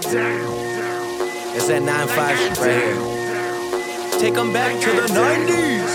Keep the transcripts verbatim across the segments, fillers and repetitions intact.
It's that nine five shit right here. Take them back to the nineties.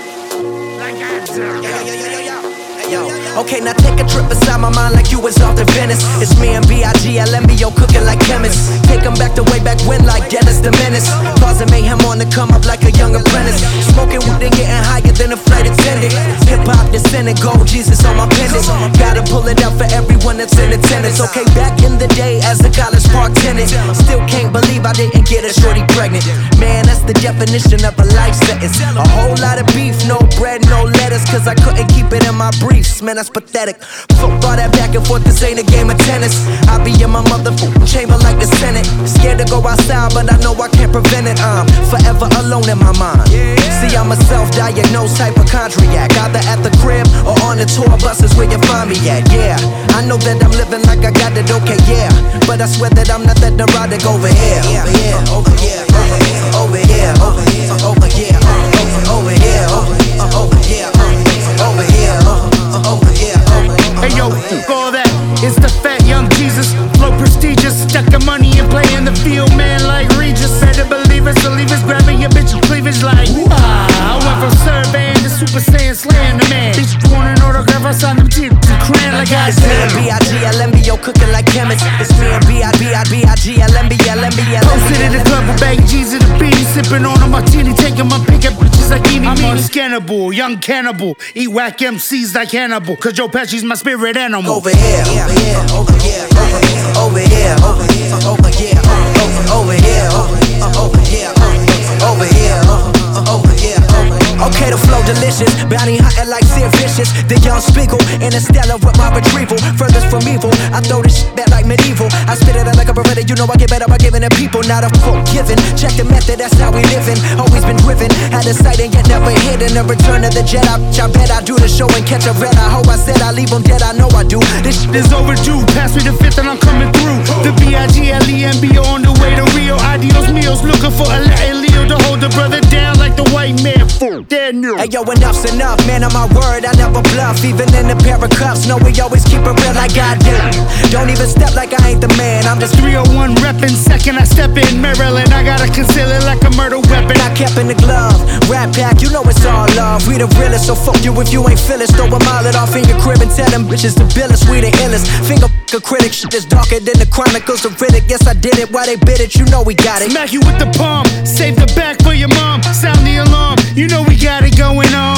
Yo, okay, now take a trip inside my mind like you was off to Venice. It's me and B I G L M B O cooking like chemists. Take them back to way back when like Dennis the Menace. Causing mayhem on the come up like a young apprentice. Smoking weed and getting higher than a flight attendant. Hip-hop descendant, gold Jesus on my pendant. Gotta pull it out for everyone that's in attendance. Okay, back in the day as a college park tenant. Still can't believe I didn't get a shorty pregnant. Man, that's the definition of a life sentence. A whole lot of beef, no bread, no lettuce. Cause I couldn't keep it in my briefs. Man, that's pathetic. Fuck all that back and forth, this ain't a game of tennis. I be in my motherfucking chamber like the Senate. Scared to go outside, but I know I can't prevent it. I'm forever alone in my mind. See, I'm a self-diagnosed hypochondriac. Either at the crib or on the tour buses where you find me at. Yeah, I know that I'm living like I got it, okay, yeah. But I swear that I'm not that neurotic over here. Over here, over here, over here, over here, over here, over here, over here, over here, over here, over here. Hey yo, fuck all that. It's the fat young Jesus, flow prestigious, stacking money and playing the field, man, like Regis. Better believe it, so leave us grabbing your bitch cleavage like. Ah, I went from surveying to Super Saiyan slaying the man. Bitch, want an autograph? I signed them teeth to crayon like I said. It's me and B I G L M B O cooking like chemists. It's me and B I B I B I G L M B L M B L. Posted in the club with baggy G's in the beanie, sipping on a martini, taking my pick up bitches like eeny meeny. I'm unscannable, young cannibal, eat whack M Cs like Hannibal. Cause Joe Pesci's my spirit animal. Over here, over here, over here, over here, over here, over here, over here, over here, over here, over here. Okay, the flow delicious, bounty hunting like Sid Vicious. The young Spiegel, Interstellar with my retrieval. Furthest from evil, I throw this shit back like medieval. I spit it out like a beretta, you know I get better by giving it people. Not a forgiven, check the method, that's how we living. Always been driven, had a sight and yet never hidden. The return of the Jedi, I bet I do the show and catch a red. I hope I said I leave them dead, I know I do. This shit is overdue, pass me the fifth and I'm coming through. The B I G L E M B O on the way to Rio. Adios meals, looking for a Latin Leo to hold the brother down like the white man. Dead new. Hey yo, enough's enough, man, on my word, I never bluff. Even in a pair of cuffs, no, we always keep it real like I do. Don't even step like I ain't the man, I'm just three oh one reppin'. Second I step in Maryland, I gotta conceal it like a murder weapon. I kept in the glove, rap pack, you know it's all love. We the realest, so fuck you if you ain't feel it. Throw a mile it off in your crib and tell them bitches the billest, we the illest. Finger f*** a critic, shit is darker than the chronicles of Riddick. Yes, I did it, why they bid it, you know we got it. Smack you with the palm, save the back for your mom. Sound the alarm, you know we got it going on.